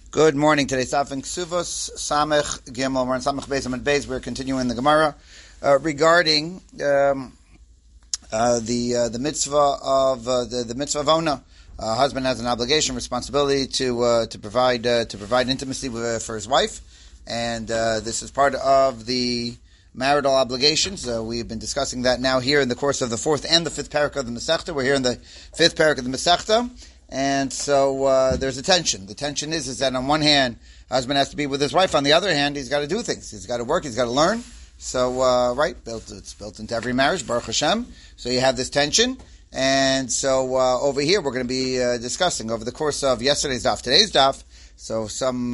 Good morning. Today's Daf in Ksuvos Samech Gimel. We're on Samech Beis Amud Beis. We're continuing the Gemara regarding the mitzvah of the mitzvah of Ona. Husband has an obligation, responsibility to provide intimacy for his wife, and this is part of the marital obligations. We've been discussing that now here in the course of the fourth and the fifth parak of the Masechta. We're here in the fifth parak of the Masechta. And so there's a tension. The tension is that on one hand, husband has to be with his wife. On the other hand, he's got to do things. He's got to work. He's got to learn. So, it's built into every marriage, Baruch Hashem. So you have this tension. And so over here, we're going to be discussing over the course of yesterday's daf, today's daf. So some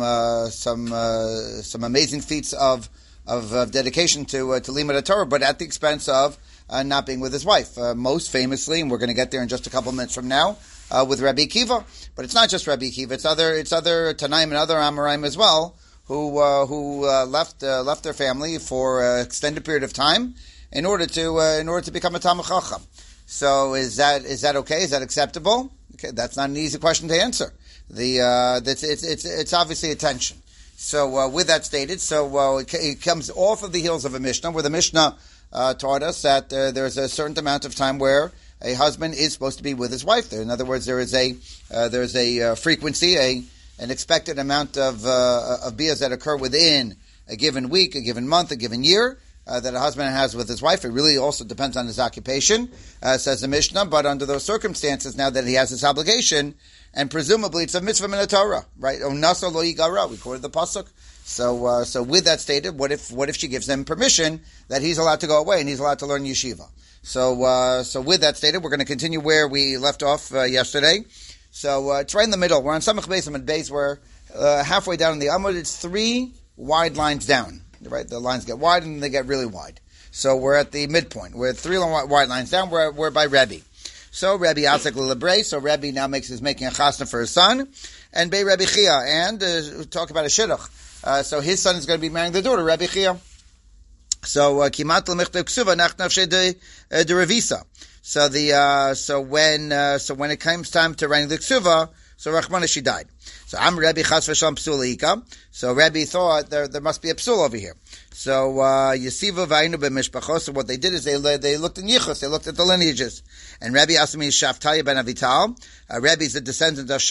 amazing feats of dedication to Limud Torah, but at the expense of not being with his wife. Most famously, and we're going to get there in just a couple minutes from now, with Rabbi Akiva, but it's not just Rabbi Akiva; it's other Tanaim and other Amoraim as well who left their family for an extended period of time in order to become a Talmid Chacham. So is that okay? Is that acceptable? Okay, that's not an easy question to answer. It's obviously a tension. So with that stated, it comes off of the heels of a Mishnah where the Mishnah taught us that there's a certain amount of time where a husband is supposed to be with his wife. In other words, there's a frequency, an expected amount of biyas that occur within a given week, a given month, a given year that a husband has with his wife. It really also depends on his occupation, says the Mishnah. But under those circumstances, now that he has this obligation, and presumably it's a mitzvah min Torah, right? Onasa lo yigara. We quoted the pasuk. So with that stated, what if she gives him permission that he's allowed to go away and he's allowed to learn yeshiva? So with that stated, we're going to continue where we left off yesterday. So it's right in the middle. We're on Samech Beis Amud Beis. We're halfway down in the Amud. It's three wide lines down. Right, the lines get wide and they get really wide. So we're at the midpoint. We're three wide lines down. We're by Rebbe. So Rebbe Asik Lelebrei. So Rebbe now making a chasna for his son, and Bei Rebbe Chia, and talk about a shidduch. So his son is going to be marrying the daughter Rebbe Chia. So kimat l'michtav ksuva nach nafshei de revisa. So when it comes time to writing the ksuva, so Rachmana, she died. So I'm Rebbe chas v'sham psulika. So Rebbe thought there must be a psul over here. So yesiva v'ayinu b'mishpachos. So what they did is they looked in yichus, they looked at the lineages. And Rebbe asked me Shaftaya ben Avital. Rebbe is a descendant of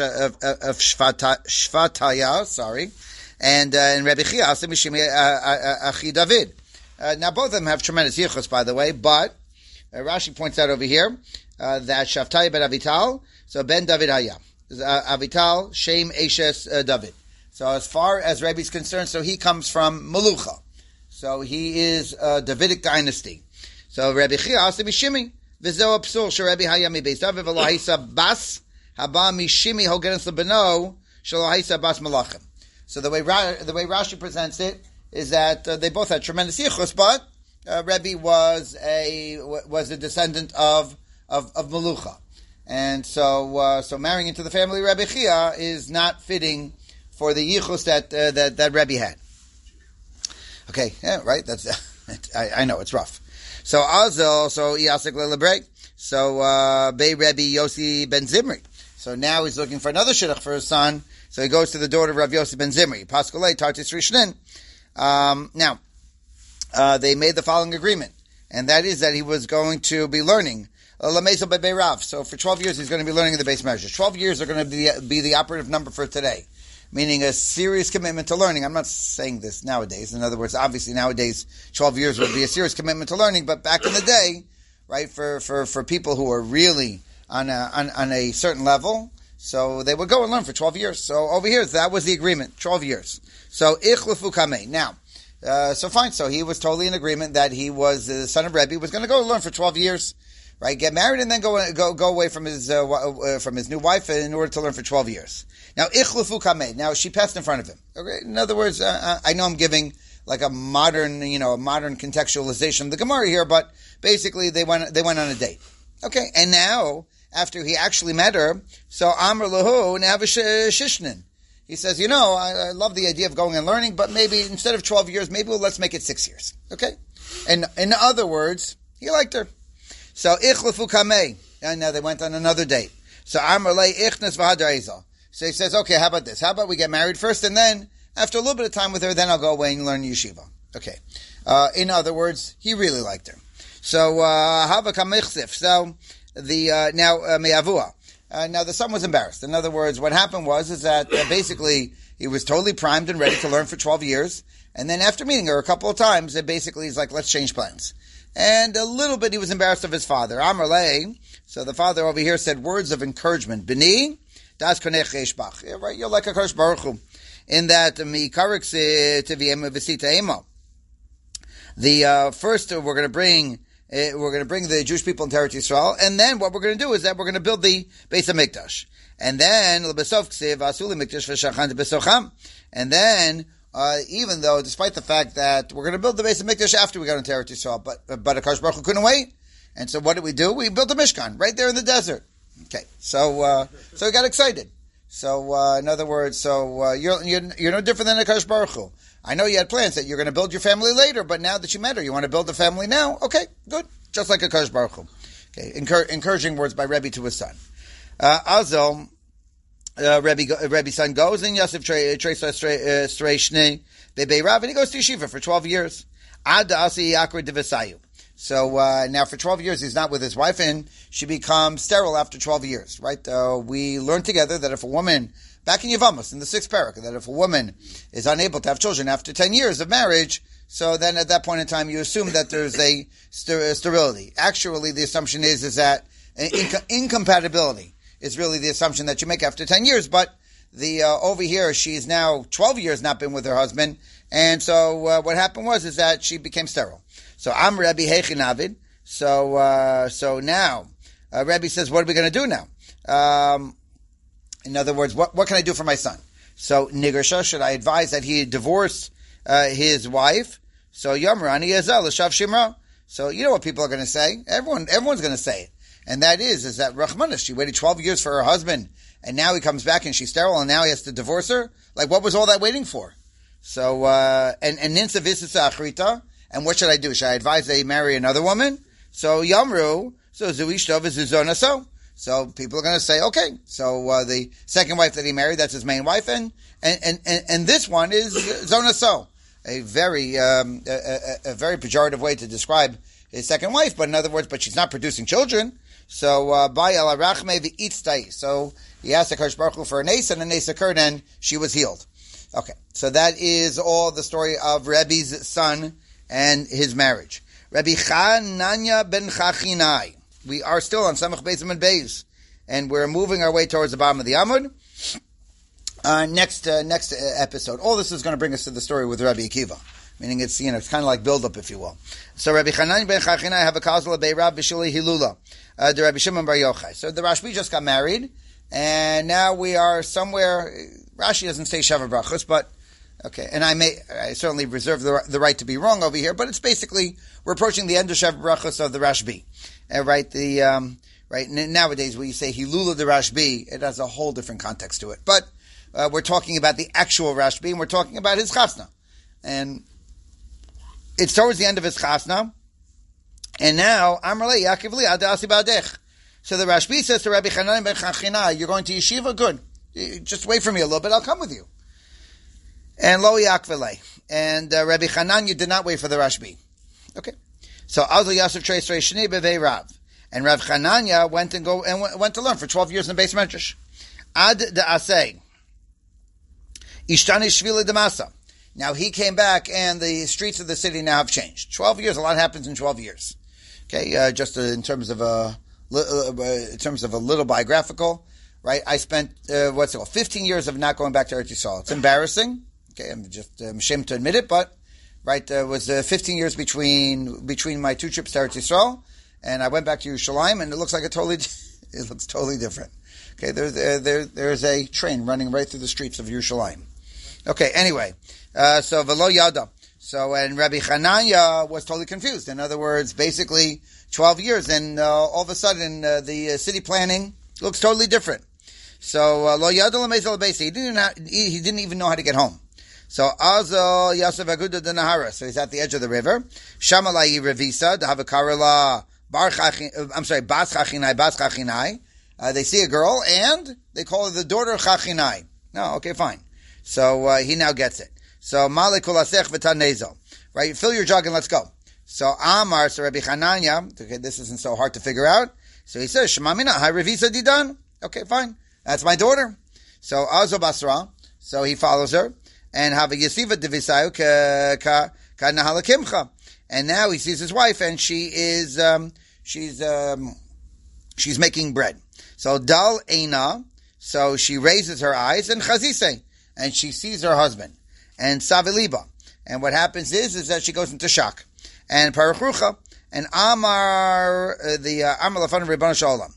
Shvataya. Sorry. And Rebbe Chia asked me Shimi Achi David. Now both of them have tremendous yichus, by the way, but Rashi points out over here that Shaftaya ben Avital, so ben David Haya. Avital, Shem Eshes David. So as far as Rebbe is concerned, so he comes from Melucha. So he is a Davidic dynasty. So Rebbe Chia asked him Shimi. V'zeo psul sheRebbe Haya mi Beis David v'lo haisa bas haba mi Shimi hogeres lebeno shelo haisa bas malachim. So the way Rashi presents it is that they both had tremendous yichus, but Rebbe was a descendant of Melucha, and so marrying into the family of Rebbe Chia is not fitting for the yichus that Rebbe had. Okay, yeah, right. That's I know it's rough. So Azel, so Yasik Lelebrei, so Bei Rebbe Yossi ben Zimri. So now he's looking for another shidduch for his son. So he goes to the daughter of Rav Yossi ben Zimri. Paskolei Tartis Rishnin. Now, they made the following agreement, and that is that he was going to be learning Lameso Bebe Rav. So for 12 years, he's going to be learning the base measures. 12 years are going to be the operative number for today, meaning a serious commitment to learning. I'm not saying this nowadays. In other words, obviously nowadays, 12 years would be a serious commitment to learning, but back in the day, right, for people who are really on a certain level, so they would go and learn for 12 years. So over here, that was the agreement, 12 years. So, Ichlefu Kamei. Now, so fine. So he was totally in agreement that he was the son of Rebbe, was going to go learn for 12 years, right? Get married and then go away from his new wife in order to learn for 12 years. Now, Ichlefu Kamei. Now, she passed in front of him. Okay? In other words, I know I'm giving like a modern contextualization of the Gemara here, but basically they went on a date. Okay? And now, after he actually met her, so Amr Lahu Shishnin. He says, I love the idea of going and learning, but maybe instead of 12 years, let's make it 6 years. Okay? And in other words, he liked her. So, Ichlefu Kamei. And now they went on another date. So, Amr Lei Ichnes V'Hadar Ezel. So he says, okay, how about this? How about we get married first, and then after a little bit of time with her, then I'll go away and learn yeshiva. Okay. In other words, he really liked her. So, Hava Kamichsif. So, Me'avua. Now the son was embarrassed. In other words, what happened is that basically he was totally primed and ready to learn for 12 years. And then after meeting her a couple of times, it basically is like, let's change plans. And a little bit he was embarrassed of his father. Amar Lei. So the father over here said words of encouragement. B'ni, das konech eshbach. Yeah, right, you're like a Kadosh Baruch Hu. In that, mi karix tiviem v'sita emo. The first we're going to bring the Jewish people into Eretz Yisrael, and then what we're going to do is that we're going to build the Beis HaMikdash. And then, and then, even though, despite the fact that we're going to build the Beis HaMikdash after we got into Eretz Yisrael, but HaKadosh Baruch Hu couldn't wait. And so what did we do? We built a Mishkan right there in the desert. Okay. So we got excited. So, in other words, you're no different than HaKadosh Baruch Hu. I know you had plans that you're going to build your family later, but now that you met her, you want to build a family now? Okay, good. Just like HaKadosh Baruch Hu. Okay, encouraging words by Rebbe to his son. Rebbe's son goes, and Yosef Streishne, Bebe Rav, and he goes to yeshiva for 12 years. Ad Asi Yakra Divisayu. So, now for 12 years, he's not with his wife, and she becomes sterile after 12 years, right? We learned together that if a woman, back in Yevamos, in the 6th parak, that if a woman is unable to have children after 10 years of marriage, so then at that point in time, you assume that there's a sterility. Actually, the assumption is that incompatibility is really the assumption that you make after 10 years, but over here, she's now 12 years not been with her husband, and so what happened is that she became sterile. So I'm Rebbe Hechinavid. So now Rebbe says, what are we going to do now? In other words, what can I do for my son? So Nigersha, should I advise that he divorce his wife? So Yomrani Yazel Shav Shimra. So you know what people are going to say. Everyone's going to say it, and that is that Rachmanis, she waited 12 years for her husband, and now he comes back and she's sterile, and now he has to divorce her. Like, what was all that waiting for? So and Ninsa Visisa Achrita. And what should I do? Should I advise that he marry another woman? So Yamru, so Zuishtov is Zuzona so. So people are going to say, okay, so the second wife that he married, that's his main wife, and this one is Zona so. A very pejorative way to describe his second wife, but in other words, but she's not producing children. So by El Arachme v'Itztai. So he asked the Kadosh Baruch Hu for a nace, and a nace occurred, and she was healed. Okay, so that is all the story of Rebbe's son and his marriage. Rabbi Chananya ben Chachinai. We are still on Samach Beis and Beis, and we're moving our way towards the bottom of the Amud. Next episode. All this is going to bring us to the story with Rabbi Akiva. Meaning it's kind of like build-up, if you will. So Rabbi Chananya ben Chachinai have a kazal beirav b'shuli hilula. The Rabbi Shimon bar Yochai. So the Rashbi just got married, and now we are somewhere. Rashi doesn't say Sheva Brachos, but okay, and I certainly reserve the right to be wrong over here, but it's basically, we're approaching the end of Sheva Brachos of the Rashbi. Right, right, nowadays when you say Hilula the Rashbi, it has a whole different context to it. But, we're talking about the actual Rashbi, and we're talking about his chasna. And it's towards the end of his chasna, and now, Amrle Yaakov li adasi ba'adech. So the Rashbi says to Rabbi Chananya ben Chachinai, you're going to yeshiva? Good. Just wait for me a little bit, I'll come with you. And lo yakvele. And Rabbi Chananya did not wait for the Rashbi. Okay. So Azal Yosef Treis Shni Bevei Rav. And Rav Chananya went to learn for 12 years in the Beis Medrash. Ad Da'aseh. Ishtani Shvili Damasa. Now he came back and the streets of the city now have changed. 12 years, a lot happens in 12 years. Okay, just in terms of a little biographical, right? I spent, 15 years of not going back to Eretz Yisrael. It's embarrassing. Okay, I'm just ashamed to admit it, but right, it was 15 years between my two trips to Eretz Yisrael, and I went back to Yerushalayim, and it looks totally different. Okay, there's a train running right through the streets of Yerushalayim. Okay, anyway, so Velo Yada. So, and Rabbi Chananya was totally confused. In other words, basically 12 years, and all of a sudden the city planning looks totally different. So, Lo Yada L'Mezel Beisi, he didn't even know how to get home. So Azal Yosef Aguda de Nahara. So he's at the edge of the river. Shamalai Revisa, the Havakarala Bas Chachinai. They see a girl, and they call her the daughter of Chachinai. No, okay, fine. So he now gets it. So Male Kulasech V'Tanezo. Right? Fill your jug and let's go. So Amar, so Rabbi Hananya, okay, this isn't so hard to figure out. So he says, Shema Mina, Hai Revisa Didan. Okay, fine. That's my daughter. So Azo Basra, so he follows her. And have a Yesiva Divisayu ka Nahalakimcha. And now he sees his wife, and she is, she's making bread. So Dal Eina, so she raises her eyes, and Chazise, and she sees her husband. And Saviliba. And what happens is that she goes into shock. And Parachrucha, and Amar, Amar Lafan Ribbon Shalom.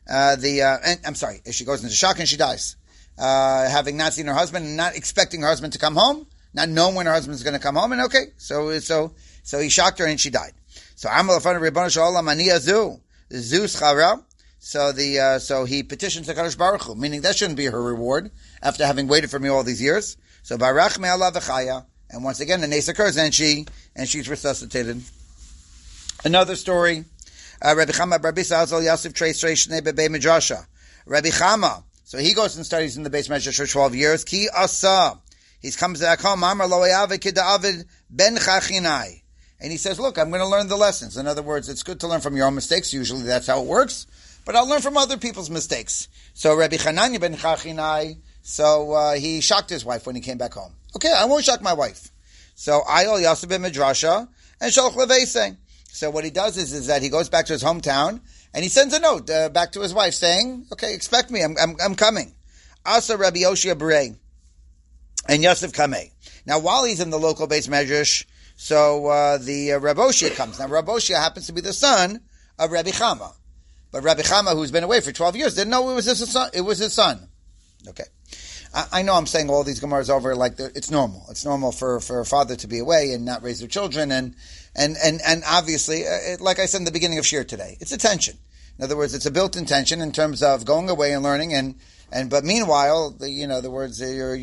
I'm sorry, she goes into shock and she dies. Having not seen her husband and not expecting her husband to come home, not knowing when her husband's going to come home, and okay, so he shocked her and she died. So Amar Lafan Ribbon Shalom Aniya Zu Schara. So he petitions the Kadosh Baruch Hu, meaning that shouldn't be her reward after having waited for me all these years. So Barach Me Allah V'Chaya. And once again, the nace occurs, and she's resuscitated. Another story. Rabbi Chama Bar Bisa Azal Yosef Treis Shnei Bebei Midrasha. Rabbi Chama. So he goes and studies in the Beis Medrash for 12 years. Ki Asa. He comes back home. Amar Lo Yave Ki David Ben Chachinai. And he says, look, I'm going to learn the lessons. In other words, it's good to learn from your own mistakes. Usually that's how it works. But I'll learn from other people's mistakes. So Rabbi Chananya Ben Chachinai, he shocked his wife when he came back home. Okay, I won't shock my wife. So Ayol Yosef Ben Midrasha and Shalch Leveiseh. So what he does is that he goes back to his hometown and he sends a note back to his wife saying, okay, expect me, I'm coming. Asa Rabbi Yoshia Berei and Yosef Kameh. Now while he's in the local Beis Medrash, the Rabbi Oshia comes. Now Rabbi Oshia happens to be the son of Rabbi Chama. But Rabbi Chama, who's been away for 12 years, didn't know it was his son. Okay. I know I'm saying all these Gemaras over like it's normal. It's normal for a father to be away and not raise their children, and obviously, like I said in the beginning of Shir today, it's a tension. In other words, it's a built-in tension in terms of going away and learning, but meanwhile, in other words, you're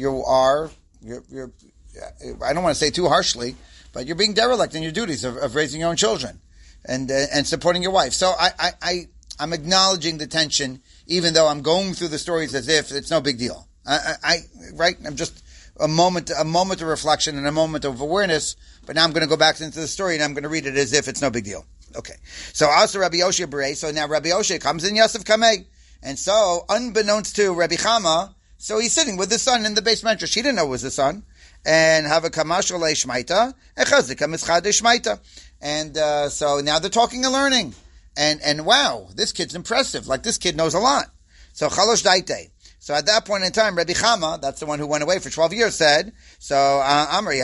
I don't want to say too harshly, but you're being derelict in your duties of raising your own children and supporting your wife. So I'm acknowledging the tension, even though I'm going through the stories as if it's no big deal. Right? I'm just a moment of reflection and a moment of awareness, but now I'm going to go back into the story and I'm going to read it as if it's no big deal. Okay. So also Rabbi Yoshia Berei, so now Rabbi Yoshia comes in Yosef Kameh. And so, unbeknownst to Rabbi Chama, so he's sitting with his son in the Beis Medrash. He didn't know it was his son. And have a kamash olei shmaita, and chazika mischade shmaita. And so now they're talking and learning. And wow, this kid's impressive. Like this kid knows a lot. So chalosh daite. So at that point in time, Rabbi Chama, that's the one who went away for 12 years, said, Amri,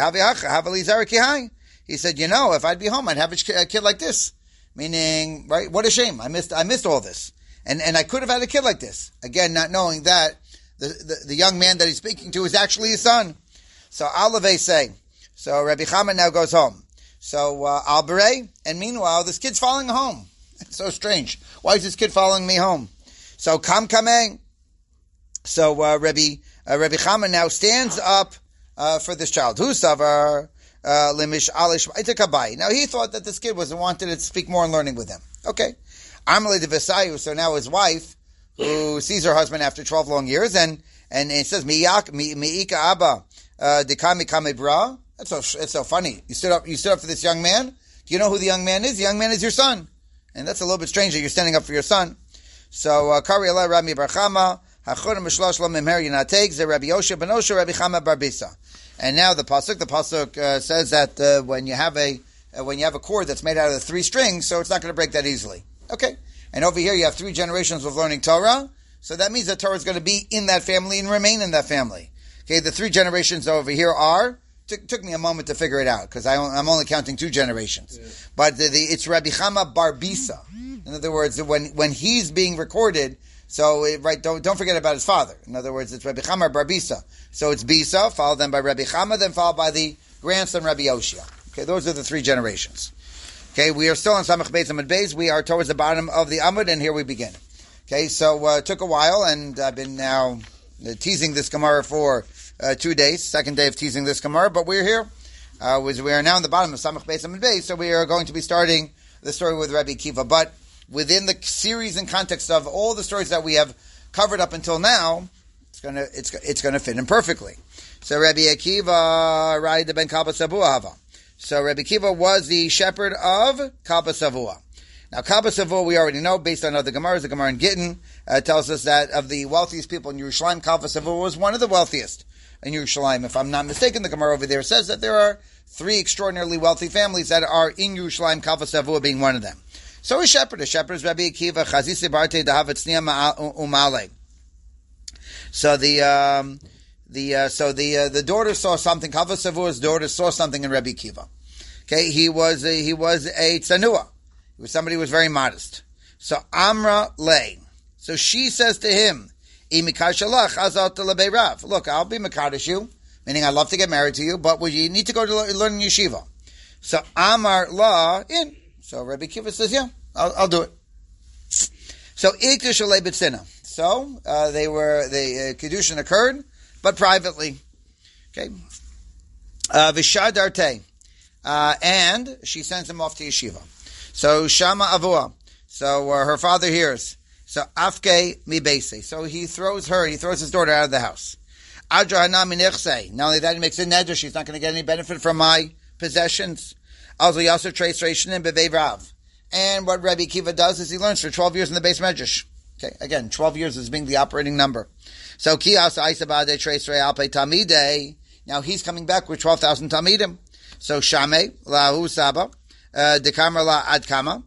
he said, if I'd be home, I'd have a kid like this. Meaning, right, what a shame. I missed all this. And I could have had a kid like this. Again, not knowing that the young man that he's speaking to is actually his son. So Alave say, so Rabbi Chama now goes home. So Al-Berei, and meanwhile, this kid's following home. It's so strange. Why is this kid following me home? So Kameh. So Rabbi Chama now stands up for this child. Husavar limish alish itakabai. Now he thought that this kid wanted to speak more and learning with him. Okay. Amalei de Vesayu. So now his wife, who sees her husband after 12 long years, and it says miika abba dekami kame bra. It's so funny. You stood up for this young man. Do you know who the young man is? The young man is your son, and that's a little bit strange that you're standing up for your son. So Kari Allah Rabbi Bar Chama. And now the pasuk says that when you have a cord that's made out of the 3 strings, so it's not going to break that easily. Okay, and over here you have 3 generations of learning Torah, so that means that Torah is going to be in that family and remain in that family. Okay, the 3 generations over here are. Took me a moment to figure it out because I'm only counting 2 generations, but it's Rabbi Chama Bar Bisa. In other words, when he's being recorded. So, don't forget about his father. In other words, it's Rabbi Chama Bar Bisa. So it's Bisa, followed then by Rabbi Chama, then followed by the grandson Rabbi Yoshia. Okay, those are the 3 generations. Okay, we are still on Samach Beis Amud Beis. We are towards the bottom of the Amud, and here we begin. Okay, so it took a while, and I've been now teasing this Gemara for 2 days, second day of teasing this Gemara, but we're here. We are now in the bottom of Samach Beis Amud Beis, so we are going to be starting the story with Rabbi Kiva. But within the series and context of all the stories that we have covered up until now, it's gonna fit in perfectly. So Rabbi Akiva Raida ben Kalba Savua Hava. So Rabbi Akiva was the shepherd of Kalba Savua. Now Kalba Savua we already know based on other Gemaras. The Gemara in Gittin tells us that of the wealthiest people in Yerushalayim, Kalba Savua was one of the wealthiest in Yerushalayim. If I'm not mistaken, the Gemara over there says that there are 3 extraordinarily wealthy families that are in Yerushalayim, Kalba Savua being one of them. So a shepherd is Rabbi Akiva Chazisi Barte Dahavetznia Umale. So the daughter saw something. Kalba Savua's daughter saw something in Rabbi Akiva. Okay, he was a tzanua. He was somebody who was very modest. So Amra lay. So she says to him, look, I'll be Makadosh you, meaning I'd love to get married to you, but you need to go to learn in yeshiva. So Amar la in. So Rabbi Akiva says, yeah, I'll do it. So Iktush alei b'tzina. So the Kedushin occurred, but privately. Okay. Vishad Arte. And she sends him off to yeshiva. So Shama Avua. So her father hears. So Afke mi beise. So he throws his daughter out of the house. Adra hanami nechse. Not only that, he makes a neder. She's not going to get any benefit from my possessions. Also Yasser Trace Reishanim Bevei Rav. And what Rabbi Akiva does is he learns for 12 years in the base medrash. Okay, again, 12 years is being the operating number. So Kiyas Aisabade Trace Realpe Tamide. Now he's coming back with 12,000 Tamidim. So Shame Lahu Saba Dekama La Adkama.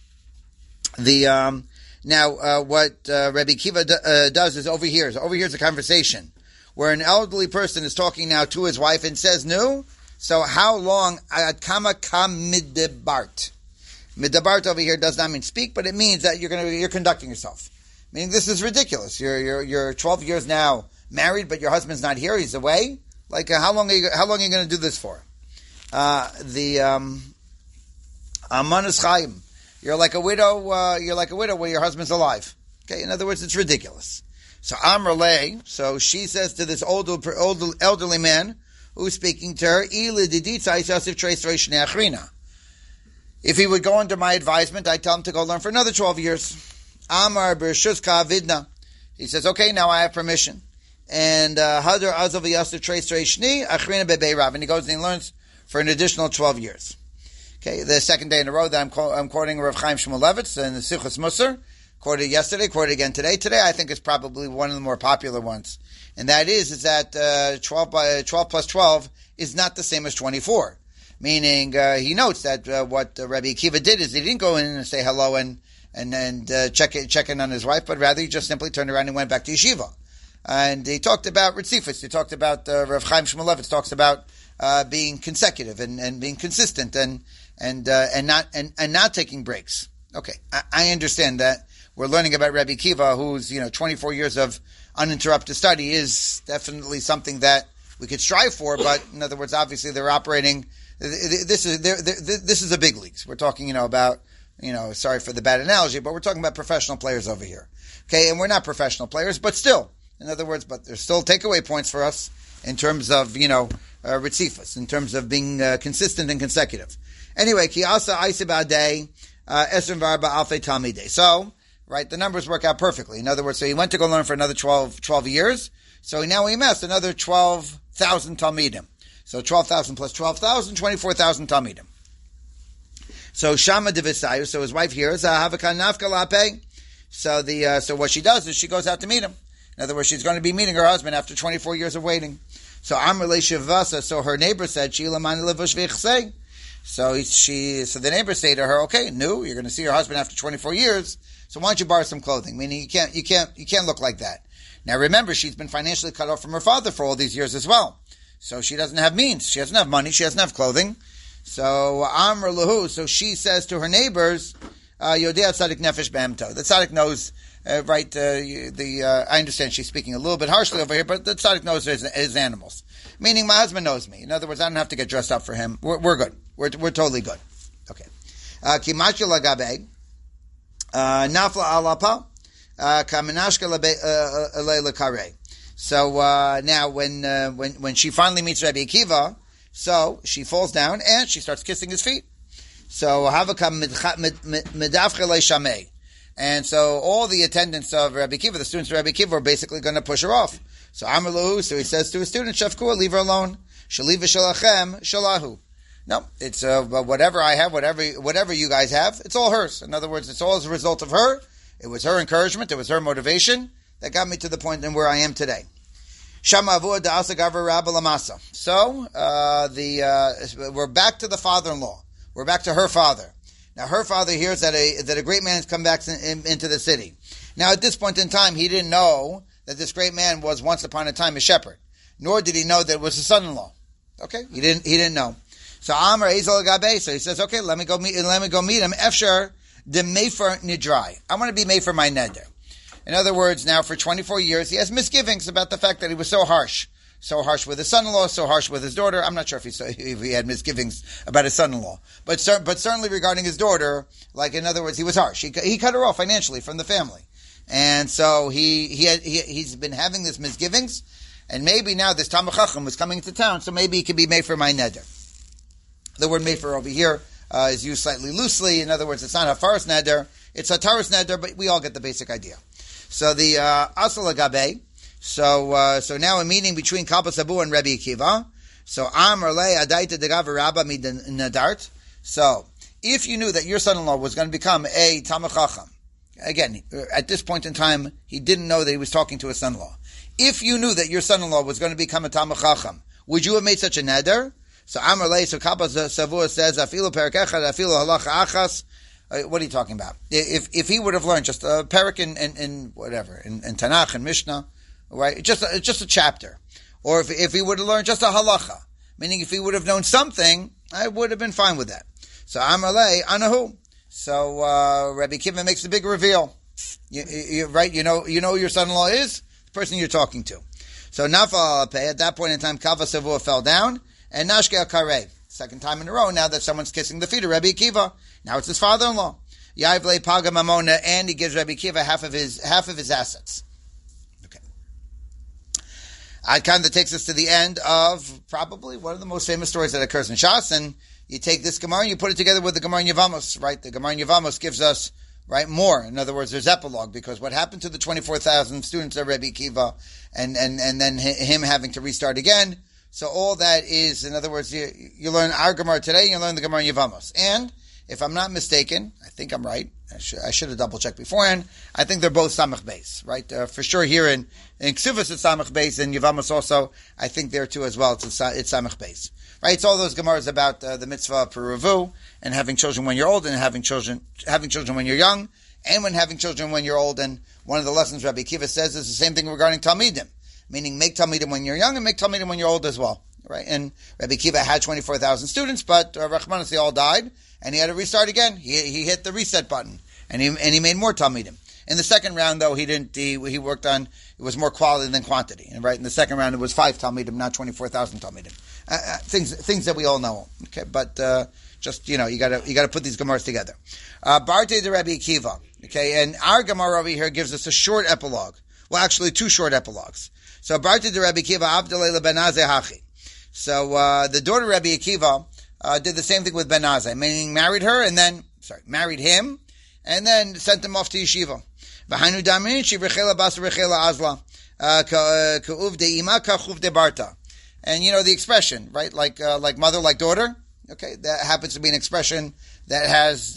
What Rabbi Akiva does is overhears a conversation where an elderly person is talking now to his wife and says, "No, so how long Adkama Kam Midebart?" Midebart over here does not mean speak, but it means that you're conducting yourself. Meaning this is ridiculous. You're 12 years now married, but your husband's not here; he's away. Like how long are you going to do this for? Amanas Chaim. You're like a widow where your husband's alive. Okay, in other words, it's ridiculous. So Amrle, so she says to this elderly man who's speaking to her, if he would go under my advisement, I'd tell him to go learn for another 12 years. Amar Bershuzka Vidna. He says, okay, now I have permission. And Hadar Azov Yasser Trace Reishni, Achrina Bebe Rav. And he goes and he learns for an additional 12 years. Okay, the second day in a row that I'm quoting Rav Chaim Shmulevitz in the Sichos Musar, quoted yesterday, quoted again today. Today I think is probably one of the more popular ones. And that is that 12 plus 12 is not the same as 24. Meaning, he notes that what Rabbi Akiva did is he didn't go in and say hello and check in on his wife, but rather he just simply turned around and went back to yeshiva. And he talked about Ritzifus. He talked about Rav Chaim Shmulevitz talks about being consecutive and being consistent and not taking breaks. Okay, I understand that we're learning about Rabbi Akiva, who's 24 years of uninterrupted study is definitely something that we could strive for. But in other words, obviously they're operating. This is a big leagues. We're talking about sorry for the bad analogy, but we're talking about professional players over here. Okay, and we're not professional players, but still, in other words, but there's still takeaway points for us in terms of ritzifas, in terms of being consistent and consecutive. Anyway, ki asa aisibadei esrim varba alfei talmidei. So, right, the numbers work out perfectly. In other words, so he went to go learn for another 12 years. So now he amassed another 12,000 talmidim. So 12,000 plus 12,000, 24,000 talmidim. So Shama Devisayu, so his wife hears Havakan Nafka Lape. So what she does is she goes out to meet him. In other words, she's going to be meeting her husband after 24 years of waiting. So Amrle Shivasa, so her neighbor said, Sheila Mani Levush Vichsei. So the neighbors say to her, okay, you're going to see your husband after 24 years, so why don't you borrow some clothing? Meaning you can't look like that. Now remember, she's been financially cut off from her father for all these years as well. So she doesn't have means. She doesn't have money. She doesn't have clothing. So Amr Lahu, so she says to her neighbors, Yodea Tzadik Nefesh Be'emto. The Tzadik knows, right, I understand she's speaking a little bit harshly over here, but the Tzadik knows his animals. Meaning my husband knows me. In other words, I don't have to get dressed up for him. We're good. We're totally good. Okay. Kimachu lagabe, nafla alapa, kaminashka leila kare. So, now when she finally meets Rabbi Akiva, so she falls down and she starts kissing his feet. So, havaka midavche le shamei. And so all the attendants of Rabbi Akiva, the students of Rabbi Akiva, are basically going to push her off. So Amar Lahu, so he says to his student, Shafkua, leave her alone. Shaliva shalachem shalahu. No, it's whatever I have, whatever you guys have, it's all hers. In other words, it's all as a result of her. It was her encouragement, it was her motivation that got me to the point in where I am today. Shama avua da'asa gavra rabba lamasa. So we're back to the father-in-law. We're back to her father. Now her father hears that a great man has come back into the city. Now at this point in time, he didn't know that this great man was once upon a time a shepherd, nor did he know that it was his son-in-law. Okay, he didn't know. So Amar Ezel Gabe, so he says, okay, let me go meet him. Efshar de Mefer Nidrai. I want to be made for my neder. In other words, now for 24 years, he has misgivings about the fact that he was so harsh with his son-in-law, so harsh with his daughter. I'm not sure if he had misgivings about his son-in-law, but certainly regarding his daughter, like in other words, he was harsh. He cut her off financially from the family, and so he's been having this misgivings, and maybe now this Talmid Chacham was coming to town, so maybe he could be made for my neder. The word mefer over here is used slightly loosely. In other words, it's not a Hafaras neder, it's a Taras neder, but we all get the basic idea. So the Asal Agabe. So now a meeting between Kalpa Sabu and Rabbi Akiva. So Amar Le Adaita Degav Rabba Mid Nadart. So if you knew that your son-in-law was going to become a Talmid Chacham, again, at this point in time, he didn't know that he was talking to his son-in-law. If you knew that your son-in-law was going to become a Talmid Chacham, would you have made such a neder? So Amar Le, so Kalpa Savu says, Afilu Perak Echad, Afilu Halacha Achas. What are you talking about? If he would have learned just a parak in whatever, in Tanakh and Mishnah, right? Just a chapter. Or if he would have learned just a halacha, meaning if he would have known something, I would have been fine with that. So Amar Le, Anahu. So Rabbi Akiva makes the big reveal. Right? You know who your son-in-law is? The person you're talking to. So Nafal Alapeh, at that point in time, Kava Savua fell down, and Nashke Al-Kareh. Second time in a row now that someone's kissing the feet of Rabbi Akiva. Now it's his father-in-law. Yaivle Paga Mamona, and he gives Rabbi Akiva half of his assets. Okay. Adkan, that takes us to the end of probably one of the most famous stories that occurs in Shas, and you take this Gemara and you put it together with the Gemara in Yevamos, right? The Gemara in Yevamos gives us, right, more. In other words, there's epilogue, because what happened to the 24,000 students of Rabbi Akiva, and then him having to restart again. So all that is, in other words, you learn our Gemara today, you learn the Gemara in Yevamos. And if I'm not mistaken, I think I'm right. I should have double checked beforehand. I think they're both Samach Beis, right? For sure here in Ksuvas it's Samach Beis, and Yevamos also, I think there too as well, it's Samach Beis. Right? It's all those Gemaras about the mitzvah of Peruvu, and having children when you're old, and having children when you're young, and when having children when you're old. And one of the lessons Rabbi Akiva says is the same thing regarding Talmidim. Meaning make Talmidim when you're young and make Talmidim when you're old as well, right? And Rabbi Akiva had 24,000 students, but Rachmanis, they all died, and he had to restart again. He hit the reset button, and he made more Talmidim. In the second round, though, he didn't. He worked on, it was more quality than quantity, and right in the second round it was 5 Talmidim, not 24,000 Talmidim. Things that we all know. Okay, but just you got to put these Gemaras together. Barte de Rabbi Akiva. Okay, and our Gemara over here gives us a short epilogue. Well, actually, 2 short epilogues. So, Barti de Rabbi Akiva, Abdullah ben Azai Hachi. So, the daughter of Rabbi Akiva did the same thing with Ben Azai, meaning married him, and then sent him off to yeshiva. V'hainu damin shi rechela bas rechela azla ka'uv de ima ka'chuv de barta. And the expression, right? Like mother, like daughter. Okay, that happens to be an expression that has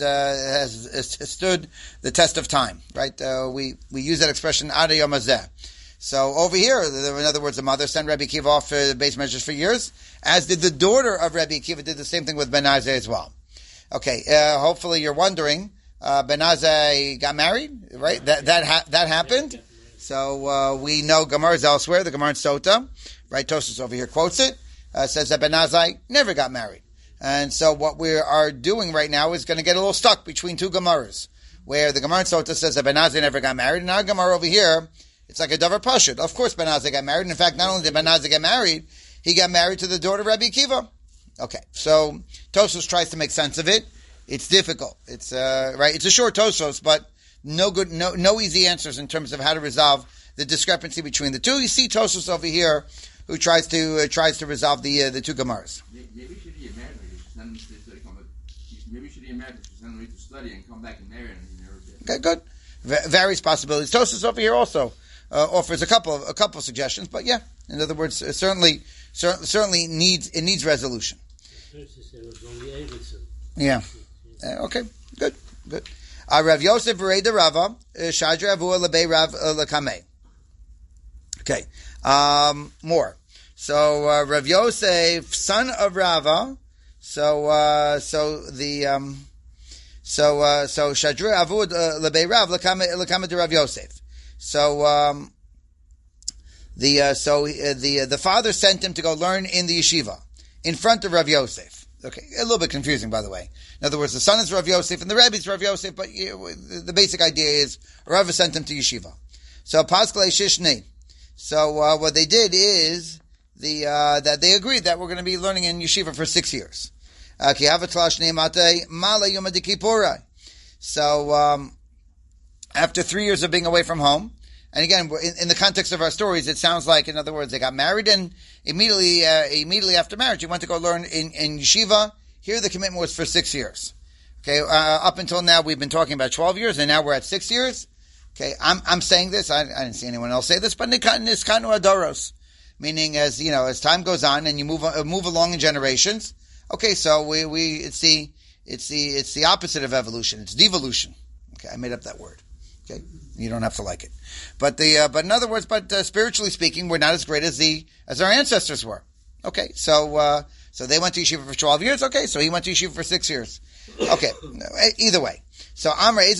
stood the test of time, right? We use that expression Ada Yom Hazeh. So over here, in other words, the mother sent Rabbi Akiva off for the base measures for years, as did the daughter of Rabbi Akiva, did the same thing with Ben Azai as well. Okay, hopefully you're wondering, Ben Azai got married, right? That happened. So we know Gemara's elsewhere, the Gemara in Sota, right? Tosfos over here quotes it, says that Ben Azai never got married. And so what we are doing right now is going to get a little stuck between 2 Gemaras, where the Gemara in Sota says that Ben Azai never got married, and our Gemara over here, it's like a davar pashut. Of course Ben Azai got married. And in fact, not only did Ben Azai get married, he got married to the daughter of Rabbi Akiva. Okay, so Tosfos tries to make sense of it. It's difficult. It's right. It's a short Tosfos, but no easy answers in terms of how to resolve the discrepancy between the two. You see Tosfos over here, who tries to resolve the 2 Gemaras. Maybe should he have married her? Maybe should he have married her? Maybe should he have married her to study and come back and marry her? Okay, good. various possibilities. Tosfos over here also offers a couple of suggestions, but yeah, in other words, certainly needs resolution. Yeah. Okay. Good. Rav Yosef Reda Rava Shadra Avu Lebei Rav Lakameh. Okay. More. So Rav Yosef, son of Rava. So Shadra Avu Lebei Rav Lakameh to Rav Yosef. So the father sent him to go learn in the yeshiva in front of Rav Yosef. Okay, a little bit confusing, by the way. In other words, the son is Rav Yosef and the Rebbe is Rav Yosef, but the basic idea is Rav sent him to yeshiva. So Paskalei Shishni. So what they did is that they agreed that we're going to be learning in yeshiva for 6 years. So after 3 years of being away from home, and again, in the context of our stories, it sounds like, in other words, they got married and immediately after marriage, he went to go learn in yeshiva. Here the commitment was for 6 years. Okay, up until now we've been talking about 12 years, and now we're at 6 years. Okay, I'm saying this. I didn't see anyone else say this, but niskanu adoros, meaning as time goes on and you move along in generations. Okay, so it's the opposite of evolution. It's devolution. Okay, I made up that word. Okay, you don't have to like it, but in other words, spiritually speaking, we're not as great as our ancestors were. Okay, so they went to yeshiva for 12 years. Okay, so he went to yeshiva for 6 years. Okay, either way. So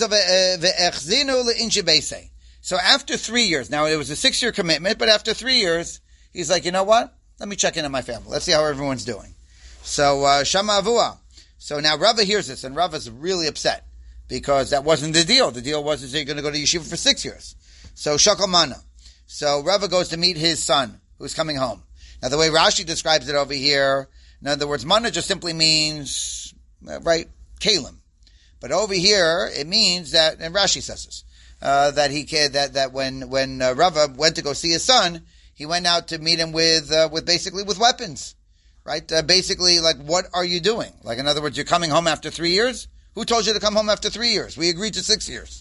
So after 3 years, now it was a 6-year commitment, but after 3 years, he's like, you know what? Let me check in on my family. Let's see how everyone's doing. So Shama Avua. So now Rava hears this, and Rava's really upset. Because that wasn't the deal. The deal was that you're going to go to yeshiva for 6 years. So Shakal Mana. So Rava goes to meet his son, who's coming home. Now the way Rashi describes it over here, in other words, Mana just simply means, right, Kalim. But over here, it means that, and Rashi says this, that when Rava went to go see his son, he went out to meet him with weapons. Right? Basically, like, what are you doing? Like, in other words, you're coming home after 3 years? Who told you to come home after 3 years? We agreed to 6 years.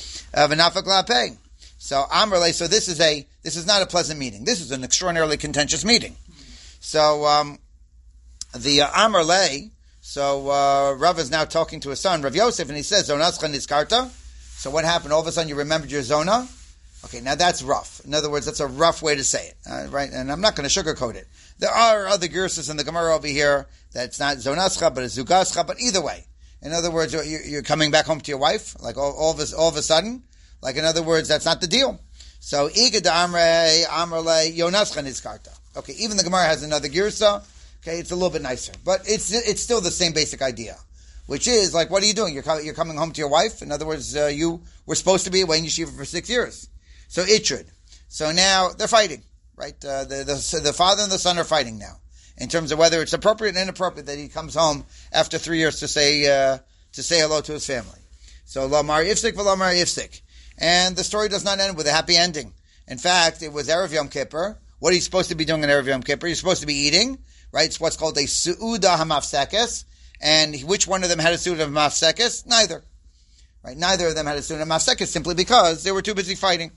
So Amrle, so this is not a pleasant meeting. This is an extraordinarily contentious meeting. So the Amrle, so Rav is now talking to his son, Rav Yosef, and he says, Zonascha Nizkarta. So what happened? All of a sudden you remembered your Zona? Okay, now that's rough. In other words, that's a rough way to say it, right? And I'm not going to sugarcoat it. There are other girsas in the Gemara over here that's not Zonascha, but it's Zugascha, but either way. In other words, you're coming back home to your wife, like all of a sudden. Like, in other words, that's not the deal. So, Igad Amrle Yonascha Nizkarta. Okay, even the Gemara has another girsa. Okay, it's a little bit nicer. But it's still the same basic idea. Which is, like, what are you doing? You're coming home to your wife? In other words, you were supposed to be away in yeshiva for 6 years. So, Itchud. So now, they're fighting. Right? The father and the son are fighting now. In terms of whether it's appropriate and inappropriate that he comes home after 3 years to say hello to his family. So Lamar Ifsik v'Lamar Ifsik. And the story does not end with a happy ending. In fact, it was Erev Yom Kippur. What are you supposed to be doing in Erev Yom Kippur? You're supposed to be eating, right? It's what's called a Su'uda HaMafsekes. And which one of them had a Su'uda HaMafsekes? Neither. Right? Neither of them had a Su'uda HaMafsekes simply because they were too busy fighting.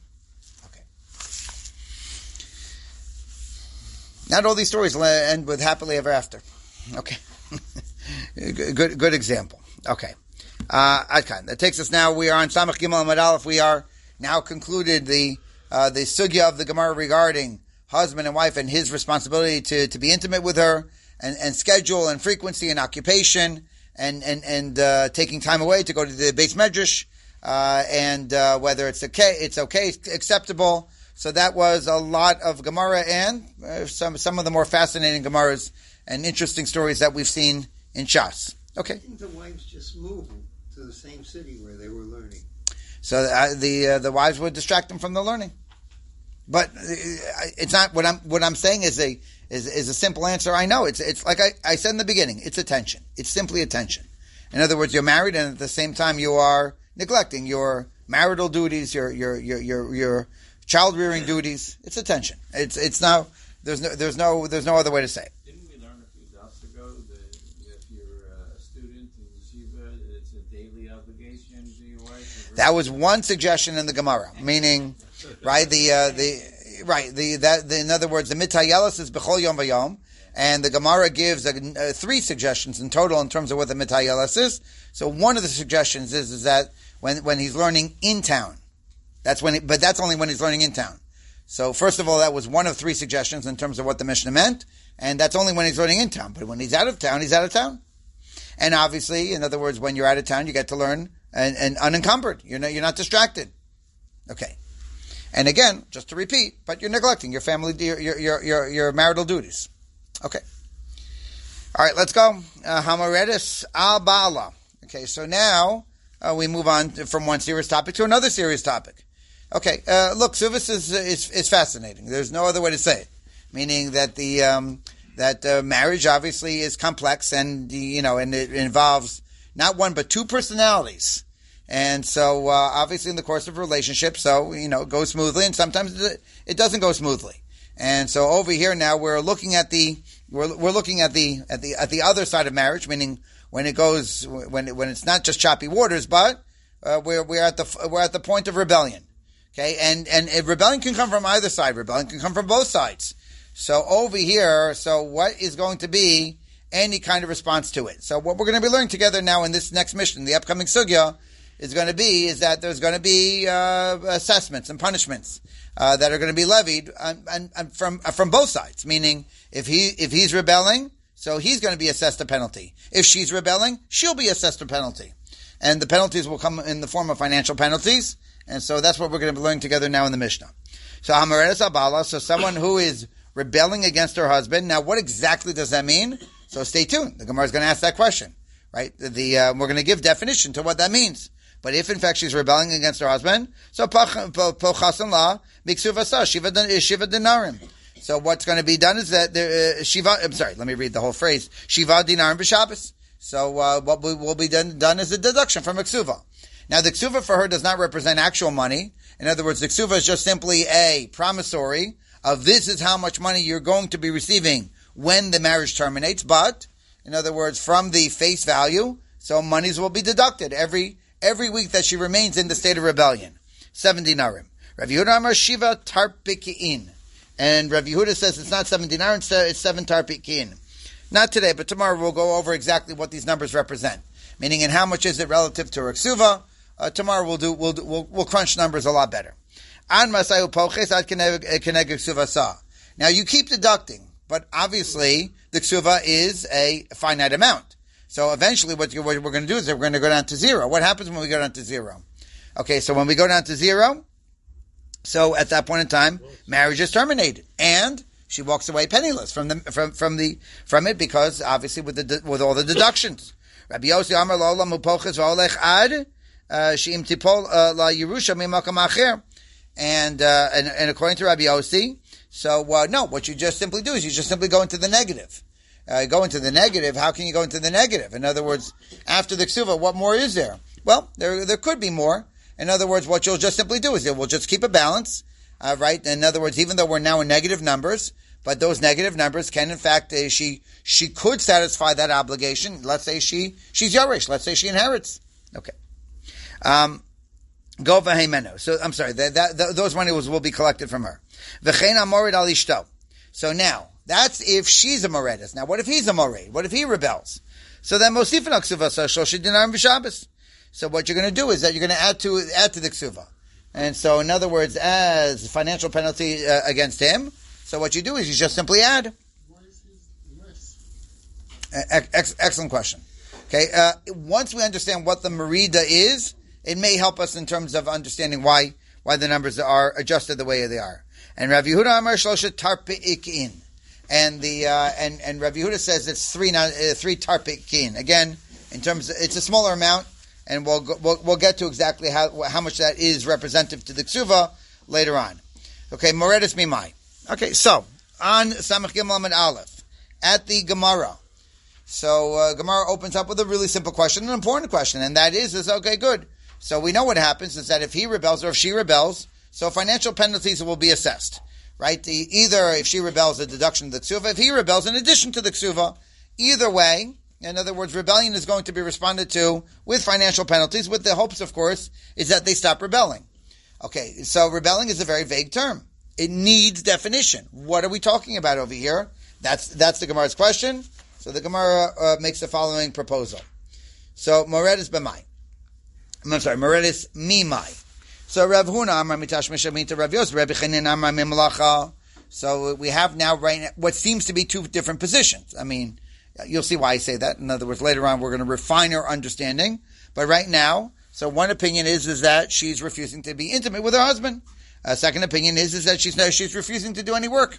Not all these stories end with happily ever after. Okay. good example. Okay. Adkan. That takes us now, we are on Samach Gimel Amud Aleph. We are now concluded the sugya of the Gemara regarding husband and wife and his responsibility to be intimate with her and schedule and frequency and occupation and taking time away to go to the Beis Medrash, and whether it's okay, acceptable. So that was a lot of Gemara and some of the more fascinating Gemaras and interesting stories that we've seen in Shas. Okay. I think the wives just moved to the same city where they were learning. So the wives would distract them from the learning. But it's not what I'm saying is a simple answer. I know it's like I said in the beginning. It's attention. It's simply attention. In other words, you're married and at the same time you are neglecting your marital duties, your child rearing duties. It's attention. It's now there's no other way to say it. Didn't we learn a few dots ago that if you're a student in yeshiva, it's a daily obligation to your wife? That was one suggestion in the Gemara, meaning, right? In other words, the mitayelis is b'chol yom v'yom, and the Gemara gives three suggestions in total in terms of what the mitayelis is. So one of the suggestions is that when he's learning in town, but that's only when he's learning in town. So first of all, that was one of three suggestions in terms of what the Mishnah meant, and that's only when he's learning in town. But when he's out of town, he's out of town. And obviously, in other words, when you're out of town, you get to learn and unencumbered. You're not distracted. Okay. And again, just to repeat, but you're neglecting your family, your marital duties. Okay. All right, let's go. Hamaredis al Ba'ala. Okay, so now we move on from one serious topic to another serious topic. Okay, look, Suvis is fascinating. There's no other way to say it. Meaning that that marriage obviously is complex, and and it involves not one but two personalities. And so obviously in the course of a relationship, it goes smoothly, and sometimes it doesn't go smoothly. And so over here now we're looking at the other side of marriage, meaning when it's not just choppy waters, but we're at the point of rebellion. Okay, and rebellion can come from either side. Rebellion can come from both sides. So over here, what is going to be any kind of response to it? So what we're going to be learning together now in this next mission, the upcoming sugya, is that there's going to be assessments and punishments that are going to be levied from both sides. Meaning, if he's rebelling, so he's going to be assessed a penalty. If she's rebelling, she'll be assessed a penalty, and the penalties will come in the form of financial penalties. And so that's what we're going to be learning together now in the Mishnah. So Hamaredes Abala, so someone who is rebelling against her husband. Now, what exactly does that mean? So stay tuned. The Gemara is going to ask that question, right? We're going to give definition to what that means. But if in fact she's rebelling against her husband, so pochasan la miksuvasa shiva dinarim. So what's going to be done is that let me read the whole phrase. Shiva dinarim b'Shabbos. So what will be done is a deduction from a ksuva. Now, the ksuva for her does not represent actual money. In other words, the ksuva is just simply a promissory of this is how much money you're going to be receiving when the marriage terminates. But, in other words, from the face value, so monies will be deducted every week that she remains in the state of rebellion. 7 dinarim. Rav Yehuda Amar Shiva tarpikin. And Rav Yehuda says it's not 7 dinarim, it's 7 tarpikin. Not today, but tomorrow we'll go over exactly what these numbers represent. Meaning, and how much is it relative to her ksuva. Tomorrow we'll crunch numbers a lot better. Now you keep deducting, but obviously the ksuva is a finite amount. So eventually what we're going to do is we're going to go down to zero. What happens when we go down to zero? Okay, so when we go down to zero, so at that point in time, marriage is terminated, and she walks away penniless from it because obviously with all the deductions. Rabbi Yossi Amar Lo Olam Upoches V'Olech Ad. And according to Rabbi Yossi, no, what you just simply do is you just simply go into the negative. Go into the negative. How can you go into the negative? In other words, after the ksuva, what more is there? Well, there could be more. In other words, what you'll just simply do is we'll just keep a balance, right? In other words, even though we're now in negative numbers, but those negative numbers can, in fact, she could satisfy that obligation. Let's say she's Yoresh. Let's say she inherits. Okay. Go v'heimenu. So I'm sorry. Those money will be collected from her. V'chein amorid al ishto. So now that's if she's a moredes. Now what if he's a mored? What if he rebels? So then mosifin al ksuvasa shlosh dinarim b'Shabbos. So what you're going to do is that you're going to add to the ksuva. And so in other words, as financial penalty against him. So what you do is you just simply add. What is his risk? Excellent question. Okay. Once we understand what the merida is, it may help us in terms of understanding why the numbers are adjusted the way they are. And Rav Yehuda Amar Shlosha Tarpikin, and Rav Yehuda says it's three Tarpikin. Again, in terms it's a smaller amount, and we'll get to exactly how much that is representative to the ksuva later on. Okay, Moredes Mimai. Okay, so on Samach Gimel Amud Aleph at the Gemara. So Gemara opens up with a really simple question, an important question, and that is okay, good. So we know what happens is that if he rebels or if she rebels, so financial penalties will be assessed, right? Either if she rebels, a deduction of the ksuva. If he rebels, in addition to the ksuva, either way, In other words, rebellion is going to be responded to with financial penalties, with the hopes, of course, is that they stop rebelling. Okay, so rebelling is a very vague term. It needs definition. What are we talking about over here? That's the Gemara's question. So the Gemara makes the following proposal. So Moredis b'mai. I'm sorry, Moredis mimai. So Rav Huna Amar Mitashmish Aminta Rav Yosef Rabbi Chanin Amar Mimlacha. So we have now right now what seems to be two different positions. I mean, you'll see why I say that. In other words, later on we're going to refine our understanding. But right now, so one opinion is that she's refusing to be intimate with her husband. A second opinion is that she's refusing to do any work.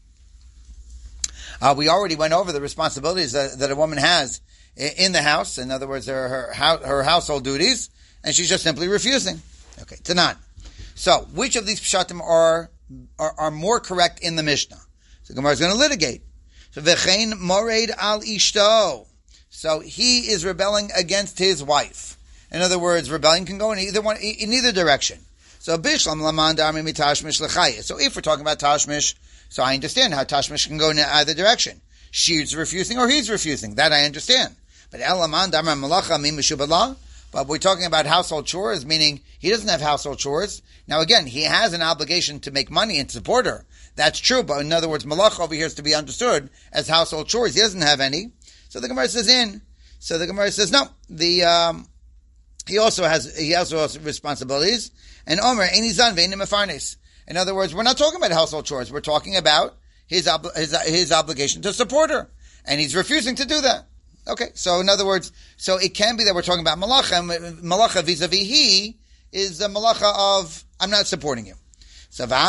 We already went over the responsibilities that a woman has in the house. In other words, her household duties, and she's just simply refusing. Okay, Tanan. So, which of these pshatim are more correct in the Mishnah? So Gemara is going to litigate. So v'chein mored al ishto. So he is rebelling against his wife. In other words, rebellion can go in either direction. So bishlam laman dami mitashmish lechaya. So if we're talking about tashmish, so I understand how tashmish can go in either direction. She's refusing or he's refusing. That I understand. But elaman damar malacha mi mishubalah. But we're talking about household chores, meaning he doesn't have household chores. Now again, he has an obligation to make money and support her. That's true, but in other words, malach over here is to be understood as household chores. He doesn't have any. So the Gemara says in. So the Gemara says no. He also has responsibilities. And Omer, Eini Zan Ve'eini Mefarnes. In other words, we're not talking about household chores. We're talking about his obligation to support her. And he's refusing to do that. Okay, so in other words, so it can be that we're talking about malacha, and malacha vis-a-vis he is the malacha of, I'm not supporting you. So the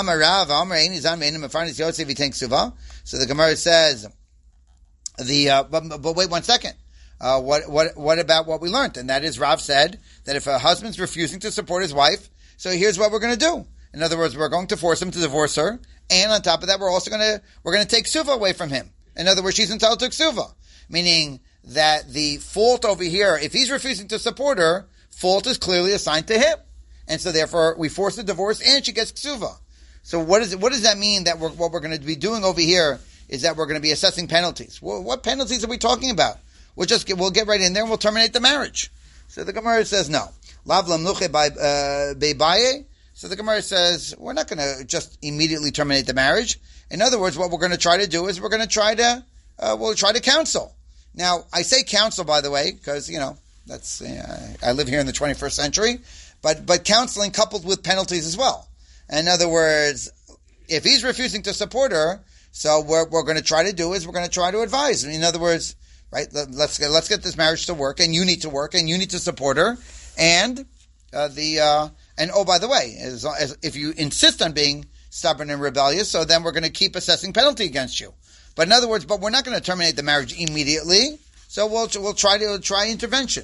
Gemara says, but wait 1 second. What about what we learned? And that is Rav said that if a husband's refusing to support his wife, so here's what we're going to do. In other words, we're going to force him to divorce her, and on top of that, we're going to take ksuva away from him. In other words, she's entitled to ksuva, meaning that the fault over here, if he's refusing to support her, fault is clearly assigned to him. And so therefore, we force the divorce and she gets ksuva. So what does that mean that what we're going to be doing over here is that we're going to be assessing penalties? Well, what penalties are we talking about? We'll get right in there and we'll terminate the marriage. So the Gemara says no. Lav lamnuche beibaye. So the Gemara says, we're not going to just immediately terminate the marriage. In other words, what we're going to try to do is we'll try to counsel. Now, I say counsel, by the way, because, that's, I live here in the 21st century, but counseling coupled with penalties as well. In other words, if he's refusing to support her, so what we're going to try to do is we're going to try to advise. In other words, right, let's get this marriage to work, and you need to work, and you need to support her, and oh, by the way, if you insist on being stubborn and rebellious, so then we're going to keep assessing penalty against you. But in other words, we're not going to terminate the marriage immediately. So we'll try intervention.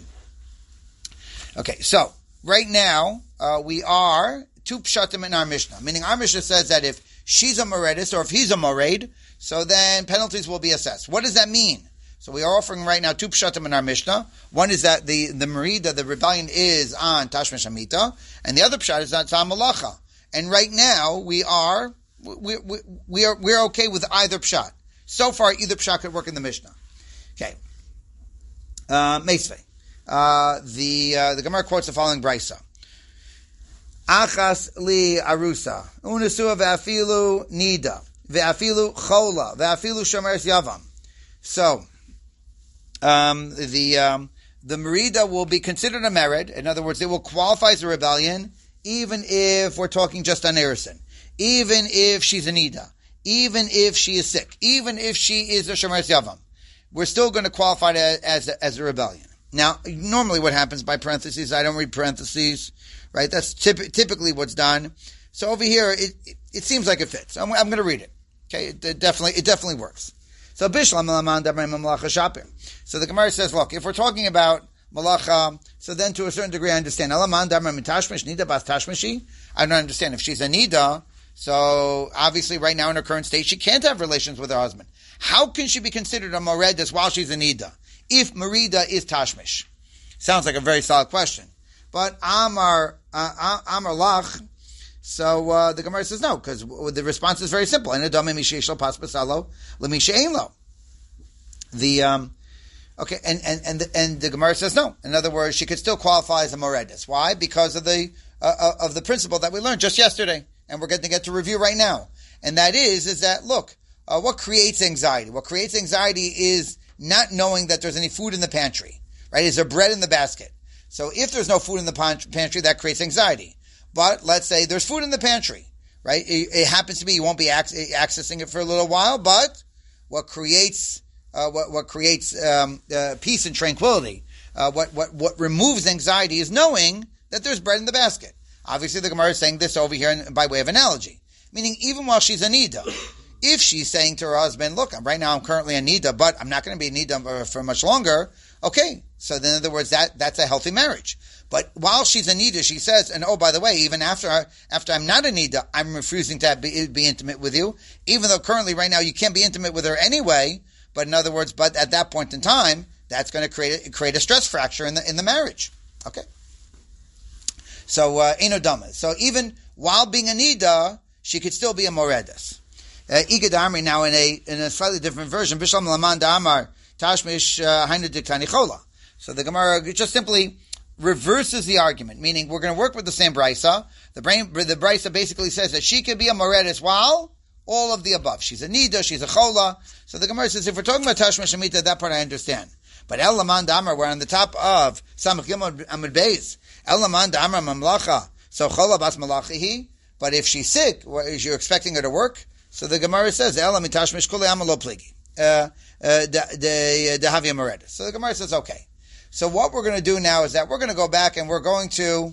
Okay, so right now we are two pshatim in our Mishnah, meaning our Mishnah says that if she's a moredis or if he's a mored, so then penalties will be assessed. What does that mean? So we are offering right now two pshatim in our Mishnah. One is that the merida, the rebellion, is on tashmish amita, and the other pshat is on malacha. And right now we're okay with either pshat. So far, either pshat could work in the Mishnah. Okay. Meisvei. The Gemara quotes the following brisa. Achas li arusa. Unasua ve'afilu nida. Ve'afilu chola. Ve'afilu shomeres yavam. So, the merida will be considered a mered. In other words, it will qualify as a rebellion, even if we're talking just on erison. Even if she's a nida. Even if she is sick, even if she is a shomeres yavam, we're still going to qualify it as a rebellion. Now, normally what happens by parentheses, I don't read parentheses, right? That's typically what's done. So over here, it seems like it fits. I'm going to read it. Okay, it definitely works. So bishlam laman damar malacha shapir. So the Gemara says, look, if we're talking about malacha, so then to a certain degree I understand. Laman damar mitashmish nida bas tashmishi. I don't understand if she's a nida. So, obviously, right now in her current state, she can't have relations with her husband. How can she be considered a moredis while she's a nida? If merida is tashmish? Sounds like a very solid question. But Amar Lach, so the Gemara says no, because the response is very simple. Okay, and the Gemara says no. In other words, she could still qualify as a moredes. Why? Because of the principle that we learned just yesterday, and we're going to get to review right now. And that is that look, what creates anxiety? What creates anxiety is not knowing that there's any food in the pantry. Right? Is there bread in the basket? So if there's no food in the pantry, that creates anxiety. But let's say there's food in the pantry. Right? It happens to be you won't be accessing it for a little while, but what creates peace and tranquility, what removes anxiety is knowing that there's bread in the basket. Obviously, the Gemara is saying this over here by way of analogy, meaning even while she's a nida, if she's saying to her husband, "Look, right now I'm currently a nida, but I'm not going to be a nida for much longer." Okay, so then in other words, that's a healthy marriage. But while she's a nida, she says, and oh, by the way, even after I'm not a nida, I'm refusing to be intimate with you, even though currently right now you can't be intimate with her anyway. But in other words, but at that point in time, that's going to create a stress fracture in the marriage. Okay. So Eino Dama. So even while being a nida, she could still be a moredes. Igad Amri now in a slightly different version. Bishlam Laman Da'amar Tashmish Hainu Diktani Chola. So the Gemara just simply reverses the argument, meaning we're going to work with the same brisa. The brisa basically says that she could be a moredes while all of the above. She's a nida, she's a chola. So the Gemara says if we're talking about Tashmish Shemitah, that part I understand. But El Laman Da'amar, we're on the top of Samach Gimel Amud Beis. El Laman Da'amar Mamlacha. So chola bas malachihi. But if she's sick, you're expecting her to work. So the Gemara says, "Ela mitashmish kuli amalo pligi dehavia moredes." So the Gemara says, "Okay." So what we're going to do now is that we're going to go back and we're going to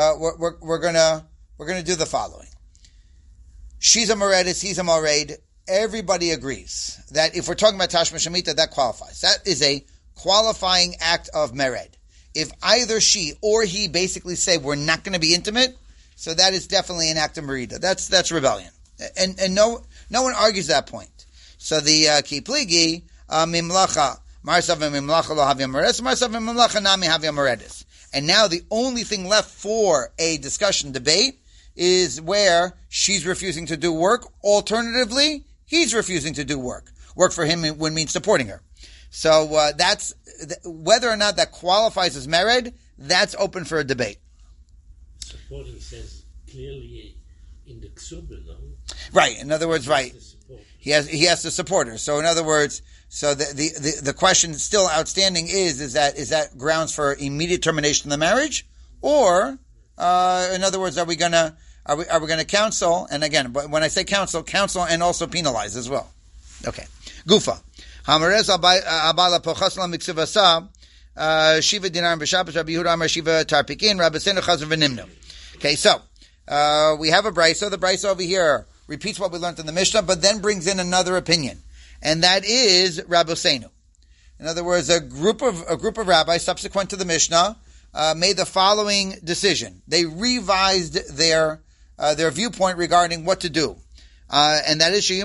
do the following. She's a moredes, he's a mored. Everybody agrees that if we're talking about tashmish shemitah, that qualifies. That is a qualifying act of mered. If either she or he basically say we're not going to be intimate, so that is definitely an act of merida. That's rebellion. And no one argues that point. So the kipligi mimlacha marsav mimlacha lo havia moredes, marsav mimlacha nami havia moredes. And now the only thing left for a discussion debate is where she's refusing to do work. Alternatively, he's refusing to do work. Work for him would mean supporting her. So that's whether or not that qualifies as mered. That's open for a debate. Supporting says clearly in the ksuba, no? Right. In other words, right. He has to support her. So in other words, so the question still outstanding is that grounds for immediate termination of the marriage, or in other words, are we gonna counsel? And again, when I say counsel and also penalize as well. Okay. Gufa. Hamarez abala pochasla miksivasa shiva dinar b'shabbos Rabbi Yehuda Amar shiva tarpikin Rabbi Senu chazar v'nimnu. Okay, so we have a brisa. The brisa over here repeats what we learned in the Mishnah, but then brings in another opinion, and that is Rabbi Senu. In other words, a group of rabbis subsequent to the Mishnah made the following decision. They revised their viewpoint regarding what to do, and that is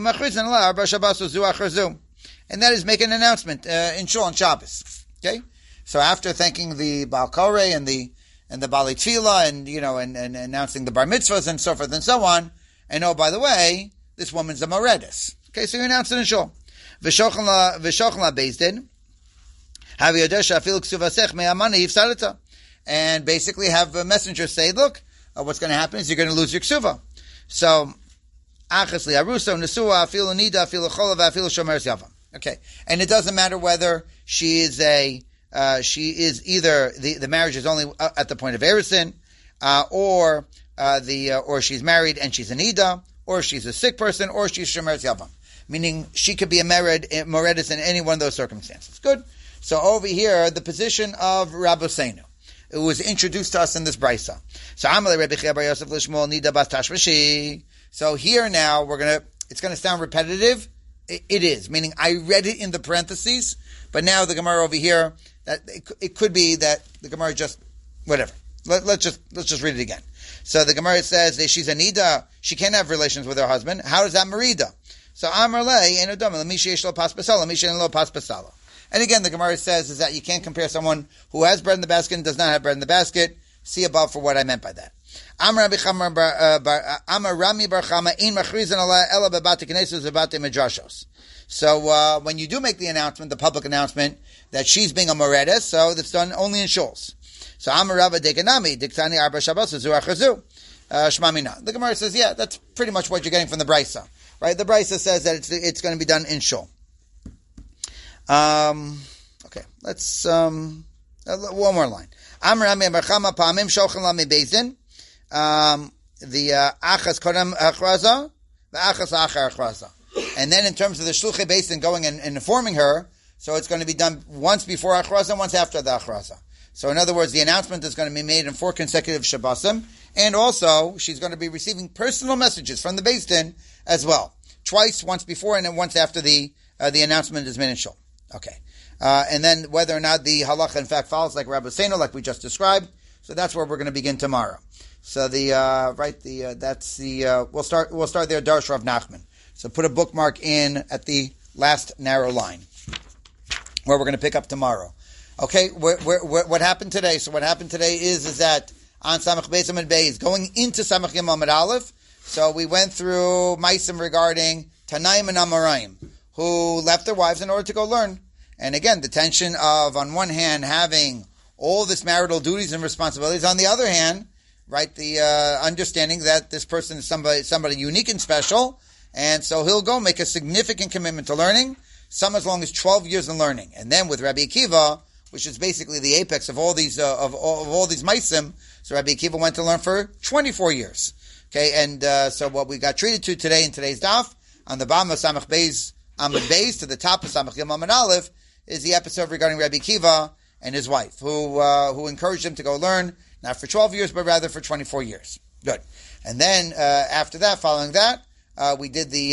and that is make an announcement in Shul on Shabbos. Okay, so after thanking the Baal Koreh and the Bali Tefillah and announcing the Bar Mitzvahs and so forth and so on, and oh, by the way, this woman's a moredes. Okay, so you announce it in Shul. V'shochan la Bezdin. And basically have a messenger say, look, what's going to happen is you're going to lose your ksuva. So, okay. And it doesn't matter whether she is either the marriage is only at the point of erison, or she's married and she's an ida, or she's a sick person, or she's shomer yavam. Meaning she could be a moredes in any one of those circumstances. Good. So over here, the position of Rabbi Senu. It was introduced to us in this brisa. So Amalei Rebbe Chia Bar Yosef Lishmol Nida Bas Tashmishi. So here now it's gonna sound repetitive. It is, meaning I read it in the parentheses, but now the Gemara over here, that it could be that the Gemara just whatever. Let's just read it again. So the Gemara says that she's a nida, she can't have relations with her husband. How does that merida? So Amalei Eno Dama Lamishi Yesh Lo Pas Basala, Lamishi Lo Pas Basala. And again, the Gemara says is that you can't compare someone who has bread in the basket and does not have bread in the basket. See above for what I meant by that. Amar Rami Bar Chama in machrizan ala ela bebate knesses bebate medrashos. So when you do make the announcement, the public announcement, that she's being a moredes, so that's done only in shuls. So Amar Rava Dekanami, Diktani Arba Shabbos, Zuach Chazu, Shmamina. The Gemara says, yeah, that's pretty much what you're getting from the Brisa. Right? The Brisa says that it's going to be done in shul. Okay, let's, one more line. Amar Rami Amarchama Pamim Shochan Lami Bezdin, the Achas Kodam Achraza, the Achas Achar Achraza. And then in terms of the Shluchei Bezdin going and informing her, so it's going to be done once before Achraza and once after the Achraza. So in other words, the announcement is going to be made in 4 consecutive Shabbosim, and also she's going to be receiving personal messages from the Beis Din as well. Twice, once before and then once after the announcement is made in Shul. Okay. And then whether or not the halacha in fact follows like Rabbi Seino, like we just described, so that's where we're going to begin tomorrow. So we'll start there, Darsh Rav Nachman. So put a bookmark in at the last narrow line, where we're going to pick up tomorrow. Okay, what happened today? So what happened today is that on Samach Beis Amud Beis, going into Samach Yom Amud Aleph, so we went through Maisim regarding Tanaim and Amoraim, who left their wives in order to go learn. And again, the tension of, on one hand, having all this marital duties and responsibilities, on the other hand, right, the understanding that this person is somebody unique and special, and so he'll go make a significant commitment to learning, some as long as 12 years in learning. And then with Rabbi Akiva, which is basically the apex of all these of all these maisim, so Rabbi Akiva went to learn for 24 years. Okay, and so what we got treated to today in today's daf, on the bottom of Samach Beis Amud Beis to the top of Samach Yom Amud Aleph, is the episode regarding Rabbi Akiva and his wife, who encouraged him to go learn, not for 12 years, but rather for 24 years. Good. And then after that, following that, we did the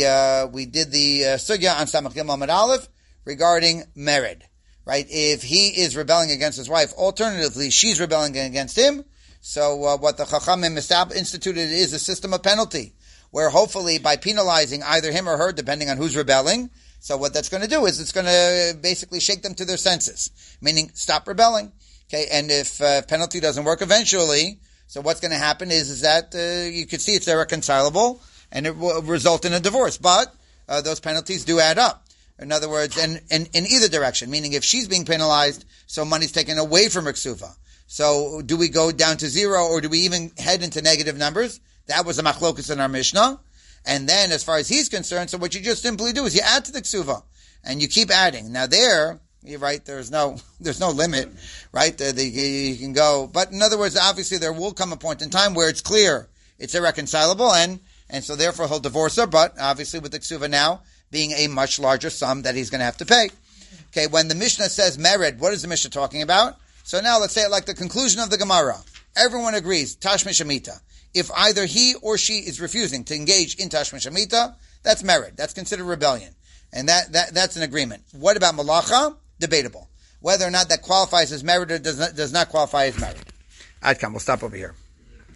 sugya on Samach Yom Amud Aleph regarding mered. Right? If he is rebelling against his wife, alternatively, she's rebelling against him. So what the Chachamim instituted is a system of penalty, where hopefully by penalizing either him or her, depending on who's rebelling, so what that's going to do is it's going to basically shake them to their senses, meaning stop rebelling. Okay, and if penalty doesn't work eventually, so what's going to happen is that you could see it's irreconcilable, and it will result in a divorce. But those penalties do add up. In other words, in either direction, meaning if she's being penalized, so money's taken away from her ksuva. So do we go down to 0 or do we even head into negative numbers? That was a machlokus in our Mishnah. And then as far as he's concerned, so what you just simply do is you add to the ksuva and you keep adding. Now there, you're right, there's no limit, right? You can go, but in other words, obviously there will come a point in time where it's clear it's irreconcilable and so therefore he'll divorce her, but obviously with the ksuva now being a much larger sum that he's going to have to pay. Okay, when the Mishnah says mered, what is the Mishnah talking about? So now let's say it like the conclusion of the Gemara. Everyone agrees, Tashmish Amita. If either he or she is refusing to engage in Tashmish Amita, that's mered. That's considered rebellion. And that's an agreement. What about Malacha? Debatable. Whether or not that qualifies as mered or does not qualify as mered. Adkam, we'll stop over here.